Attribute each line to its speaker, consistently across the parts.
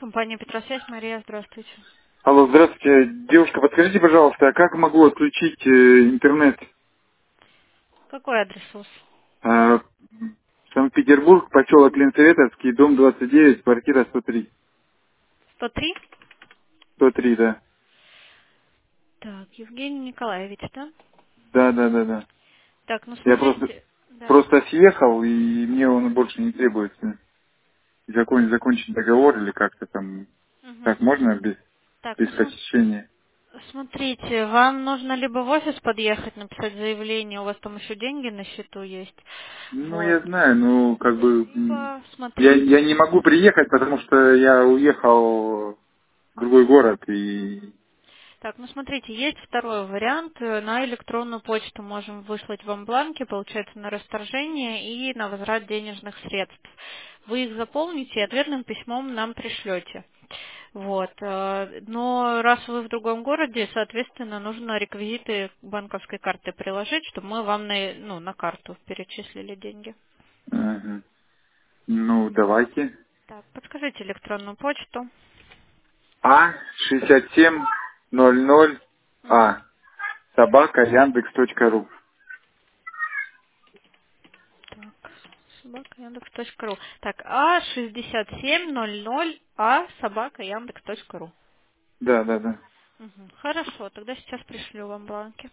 Speaker 1: Компания Петросвязь, Мария, здравствуйте.
Speaker 2: Алло, здравствуйте. Девушка, подскажите, пожалуйста, а как могу отключить интернет?
Speaker 1: Какой адрес у вас?
Speaker 2: Э, Санкт-Петербург, поселок Ленсоветовский, дом 29, квартира 103.
Speaker 1: 103?
Speaker 2: 103, да.
Speaker 1: Так, Евгений Николаевич, да?
Speaker 2: Да.
Speaker 1: Так, ну
Speaker 2: Я просто,
Speaker 1: смотрите, да.
Speaker 2: просто съехал, и мне он больше не требуется. Закончить договор или как-то там.
Speaker 1: Мгм.
Speaker 2: Так можно
Speaker 1: Так,
Speaker 2: без посещения?
Speaker 1: смотрите, вам нужно либо в офис подъехать, написать заявление, у вас там еще деньги на счету есть.
Speaker 2: Ну,
Speaker 1: Вот.
Speaker 2: я знаю, ну, как бы,
Speaker 1: Либо,
Speaker 2: я
Speaker 1: смотрите,
Speaker 2: не могу приехать, потому что я уехал в другой город, и...
Speaker 1: так, ну смотрите, есть второй вариант. На электронную почту можем выслать вам бланки, получается, на расторжение и на возврат денежных средств. Вы их заполните и ответным письмом нам пришлете. Вот. Но раз вы в другом городе, соответственно, нужно реквизиты банковской карты приложить, чтобы мы вам на карту перечислили деньги.
Speaker 2: Ага. Ну, давайте.
Speaker 1: Так, подскажите электронную почту.
Speaker 2: А 6700
Speaker 1: Мгм.
Speaker 2: А собака Яндекс.ру.
Speaker 1: Так, собака Яндекс.ру. Так, А6700 А собака Яндекс.ру.
Speaker 2: Да.
Speaker 1: Мгм. Хорошо, тогда сейчас пришлю вам бланки.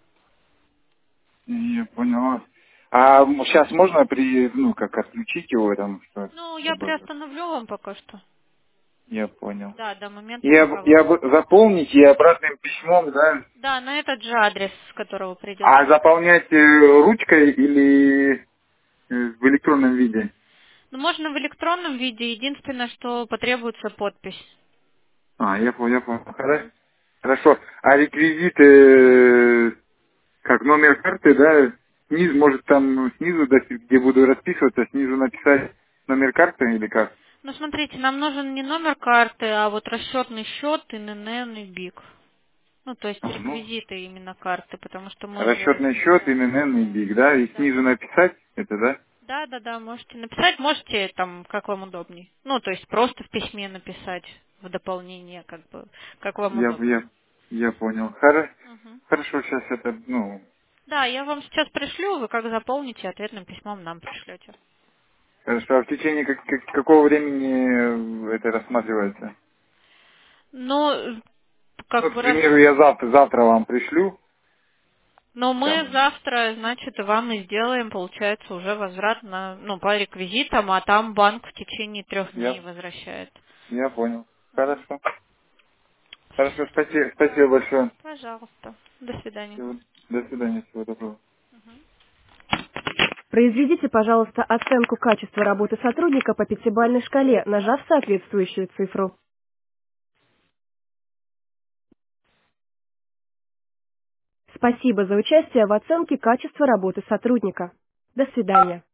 Speaker 2: Я поняла. А сейчас можно ну, как отключить его там, что,
Speaker 1: Ну, я
Speaker 2: чтобы...
Speaker 1: приостановлю вам пока что.
Speaker 2: Я понял.
Speaker 1: Да, до момента,
Speaker 2: Я,
Speaker 1: пока вы...
Speaker 2: заполнить и обратным письмом, да?
Speaker 1: Да, на этот же адрес, с которого придет.
Speaker 2: А заполнять ручкой или в электронном виде?
Speaker 1: Ну, можно в электронном виде, единственное, что потребуется подпись.
Speaker 2: А, я понял.
Speaker 1: Мгм.
Speaker 2: Хорошо. А реквизиты, как номер карты, да, может там снизу, да, где буду расписываться, снизу написать номер карты или как?
Speaker 1: Ну, смотрите, нам нужен не номер карты, а вот расчетный счет, ИНН и БИК. Ну, то есть
Speaker 2: Ну,
Speaker 1: реквизиты именно карты, потому что мы же...
Speaker 2: расчетный счет, ИНН и БИК, да, и
Speaker 1: Да.
Speaker 2: снизу написать это, да?
Speaker 1: Да, можете написать, можете там, как вам удобней. Ну, то есть просто в письме написать в дополнение, как бы, как вам
Speaker 2: Я,
Speaker 1: удобно.
Speaker 2: я, я понял.
Speaker 1: Мгм.
Speaker 2: Хорошо, сейчас это, ну,
Speaker 1: Да, я вам сейчас пришлю, вы как заполните, ответным письмом нам пришлете.
Speaker 2: хорошо. А в течение какого времени это рассматривается?
Speaker 1: Ну,
Speaker 2: Ну,
Speaker 1: как
Speaker 2: к
Speaker 1: бы раз...
Speaker 2: примеру, я завтра вам пришлю,
Speaker 1: Но мы
Speaker 2: там,
Speaker 1: завтра, значит, вам и сделаем, получается, уже возврат по реквизитам, а там банк в течение 3 дней
Speaker 2: я,
Speaker 1: возвращает.
Speaker 2: я понял.
Speaker 1: Мгм.
Speaker 2: Хорошо. Хорошо, спасибо большое.
Speaker 1: Пожалуйста. До свидания.
Speaker 2: До свидания, всего доброго.
Speaker 3: Произведите, пожалуйста, оценку качества работы сотрудника по пятибалльной шкале, нажав соответствующую цифру. Спасибо за участие в оценке качества работы сотрудника. До свидания.